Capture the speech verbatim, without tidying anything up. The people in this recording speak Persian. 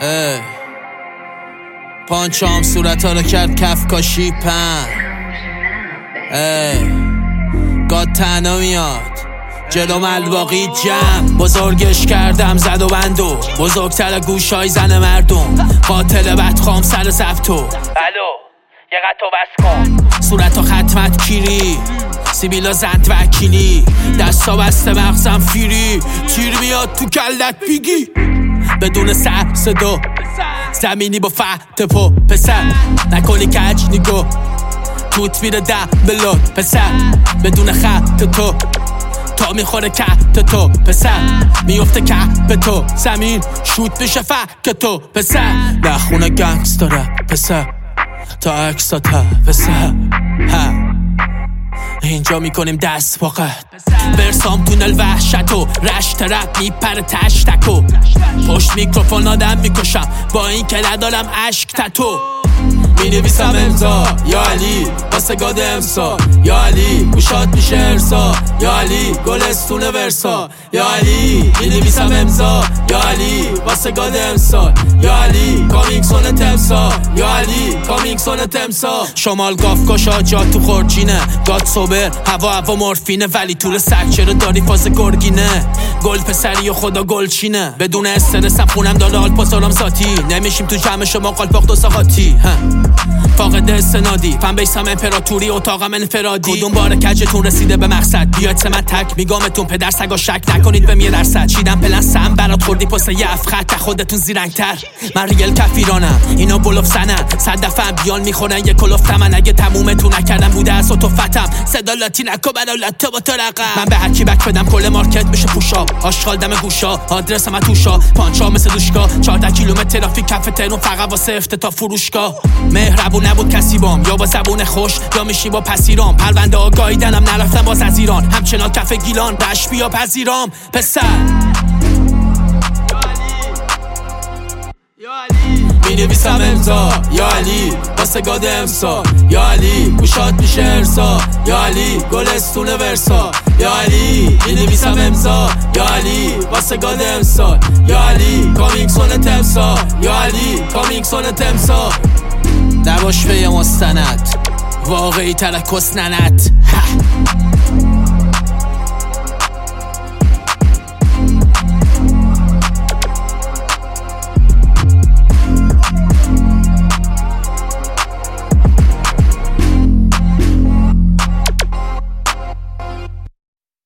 ای پانچام صورت ها رو کرد کف کاشی پن. ای گاد تنها میاد جلو ملواقی جمع، بزرگش کردم زد و بندو، بزرگتر گوش های زن مردم، قاتل بدخام سر زفتو. الو یه قطع بس کن صورت ها ختمت کیری، سیبیلا زند وکیلی، دستا بسته مغزم فیری، تیر میاد تو کلت بیگی بدون سر صدا، زمینی با فتح پا پسر نکنی کج نگاه، توت میره ده بلاد پسر بدون خط تو، تا میخوره کت تو پسر میفته کپ تو، زمین شوت میشه فک تو پسر، نخونه گنگستا رپ پسر تا اکسا تا پسر. اینجا میکنیم دست فقط برسام تونل وحشتو، رشت رپ میپره تشتکو، پشت میکروفون آدم میکشم با این که ندارم عشق تتو، می نویسم امضا یا علی واسه گاد امسا، یا علی گوشات میشه ارسا، یا علی گلستون ورسا، یا علی می نویسم امضا یا علی واسه گاد امسا، یا علی کامیکسون تمسا، یا علی کامیکسون تمسا. شمال گاف کشا جا تو خورجینه، گاد صبر هوا هوا مورفینه، ولی طول سگ چرا داری فاز گرگینه، گل پسری و خدا گلچینه، بدون استرسم خونم داره آلپاسارم ساتی، نمیشیم تو جمع شما قالپاق و ساقاتی، فاقد استنادی فن بیسم امپراتوری اتاقم انفرادی، کدوم بار کجتون رسیده به مقصد، بیاید سمت تک میگامتون پدر سگا شک نکنید به یه درصد، چیدم پلن سم برات خوردی پست یه افخط خودتون زیرنگتر، من ریل کفیرانم اینا بلوف زنن، صد دفعه بیان میخورن یه کلوف تمن، اگه تمومتون نکردم بوده از تو فتم، صدا لاتی نکو برا لاتو با تو رقم، من به هرکی بک بدم کل مارکت بشه پوشا، آشغال دم گوشا آدرس من توشا، پانچا مثل دوشگاه، چهارده کیلومتر ترافیک کف ترون فقط واسه افتتاح فروشگاه، مهربون نبود کسی بام، یا با زبون خوش یا میشی با پسیرام، پرونده ها گاییدنم نرفتم باز از ایران، همچنان کف گیلان رش بیا پذیرام پسر. می نویسم امضا یا علی واسه گاد امسا، یا علی گوشات میشه ارسا، یا علی گلستون ورسا، یا علی می نویسم امضا یا علی واسه گاد امسا، یا علی کامیکسون تمسا، یا علی کامیکسون تمسا. نباش به یه مستند واقعی ترکس ننت